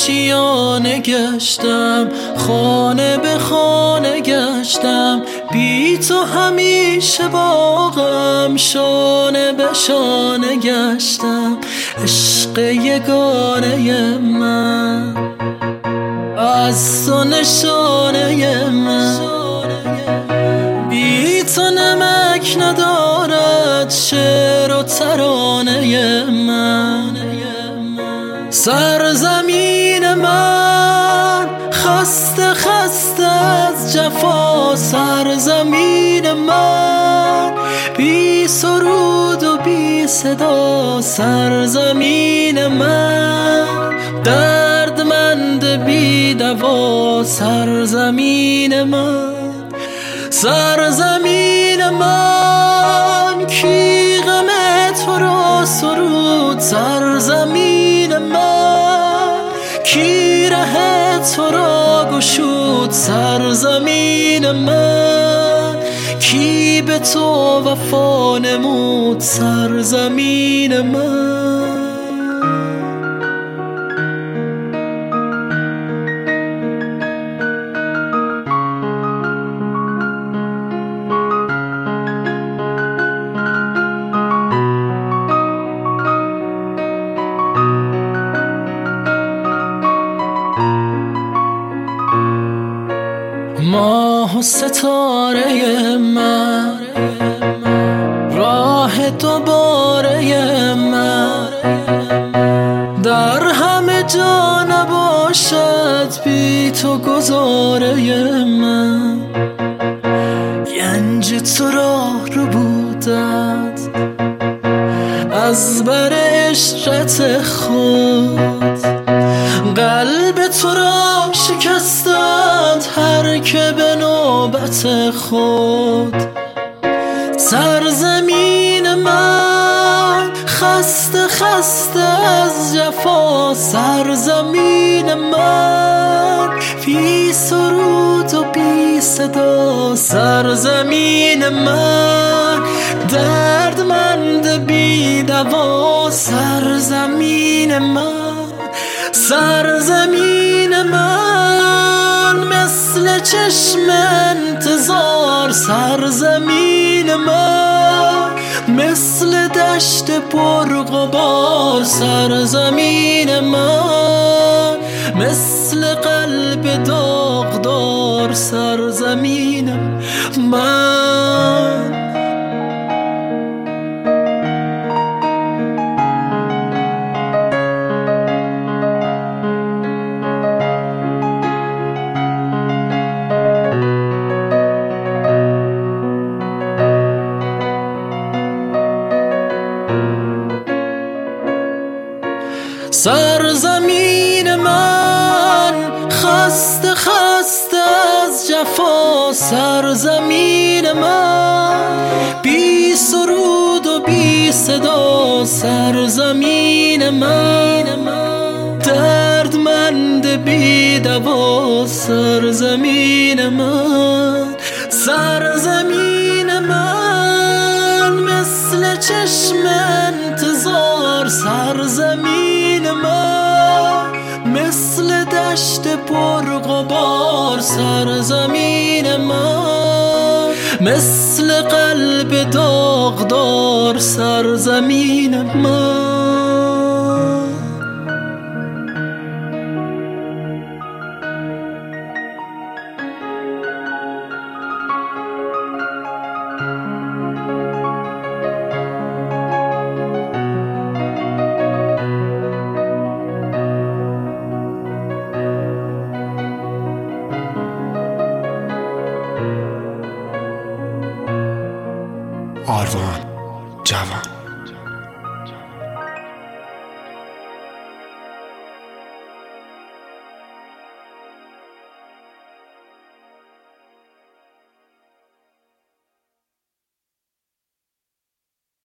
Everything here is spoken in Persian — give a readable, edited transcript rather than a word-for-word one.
آشیانه گشتم، خانه به خانه گشتم، بی تو همیشه باغم، شانه به شانه گشتم. عشق یگانه من از تو نشانه من، بی تو نمک ندارد شعر و ترانه من. سرزمین من خسته خسته از جفا، سرزمین من بی سرود و بی صدا، سرزمین من دردمند بی دوا، سرزمین من، سرزمین من کی غم تو را سرود، سرزمین من کی ره تو را گشود، سرزمین من کی به تو وفا نمود، سرزمین من. ماه و ستاره من، راه دوباره من، در همه جا نباشد بی تو گذاره من. گنج تو را رو بودند از بر عشرت خود، قلب تو را شکستند هر که به نوبت خود. سرزمین من خسته خسته از جفا، سرزمین من بی سرود و بی صدا، سرزمین من دردمند بی دوا، سرزمین من، سرزمین من مثل چشم انتظار، سرزمین من مثل دشت پرغبار، سرزمین من مثل قلب داغدار، سرزمین من. سرزمین من خسته خسته از جفا، سرزمین من بی سرود و بی صدا، سرزمین من دردمند بی دوا، سرزمین من، سرزمین من مثل چشم انتظار، سرزمین من مثل دشت پرغبار، سرزمین من مثل قلب داغدار، سرزمین من. آروان جوان.